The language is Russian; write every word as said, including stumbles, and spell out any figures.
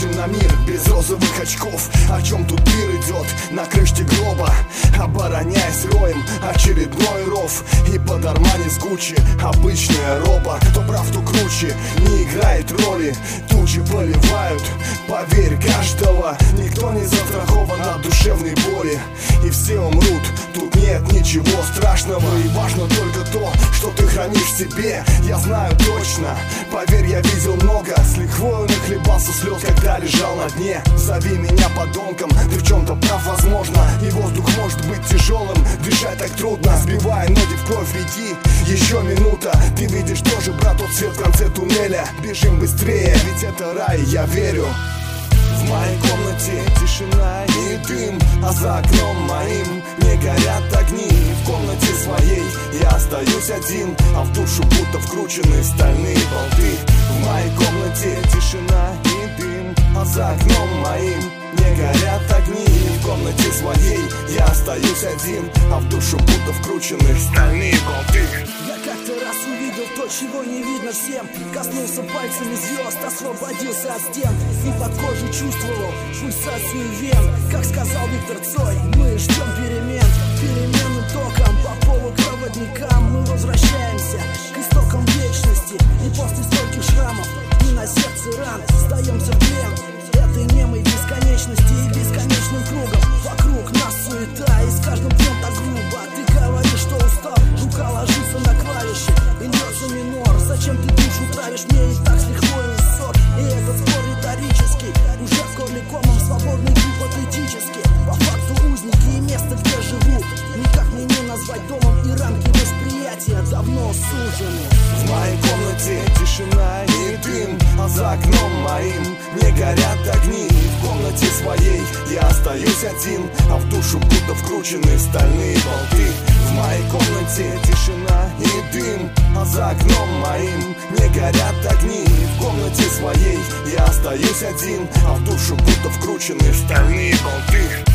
смотрим на мир без розовых очков. О чем тут мир идет на крышке гроба, обороняясь роем очередной ров. И по дармане с Гуччи обычная роба. Кто прав, кто круче, не играет роли. Тучи поливают, поверь, каждого. Никто не застрахован от душевной боли. И все умрут, тут нет ничего страшного. И важно только то, что ты хранишь в себе. Я знаю точно, поверь, я видел много. С лихвою нахлебался слез, когда лежал на дне. Зови меня подонком, ты в чем-то прав, возможно. И воздух может быть тяжелым, дышать так трудно. Сбивая ноги в кровь, веди еще минута. Ты видишь тоже, брат, тот свет в конце туннеля. Бежим быстрее, ведь это рай, я верю. В моей комнате тишина и дым, а за окном моим не горят огни. В комнате своей я остаюсь один, а в душу будто вкручены стальные болты. В моей комнате тишина и дым, а за окном моим не горят огни. В комнате своей я остаюсь один, а в душу будто вкручены стальные болты. Я как-то раз увидел то, чего не видно всем. Коснулся пальцами звезд, освободился от стен. И под кожей чувствовал пульсацию вен. Как сказал Виктор Цой, мы ждем перемен. Переменным током по полупроводникам. Мы возвращаемся к истокам вечности. И после стольких шрамов и на сердце ран сдаемся в плен этой немой бесконечности и бесконечным кругом. Вокруг нас суета, и с каждым днем так грубо. Ты говоришь, что устал, рука ложится на клавиши и льется минор. Зачем ты душу травишь, мне и так с лихвой ссор. И этот спор риторический, уже в горле комом, свободный гипотетически. По факту узники и место, где живу, никак мне не назвать домом, и рамки восприятия давно сужены. В моей комнате тишина и дым, а за окном моим не горят огни. В комнате своей я остаюсь один, а в душу будто вкручены стальные болты. В моей комнате тишина и дым, а за окном моим не горят огни. В комнате своей я остаюсь один, а в душу будто вкручены стальные болты.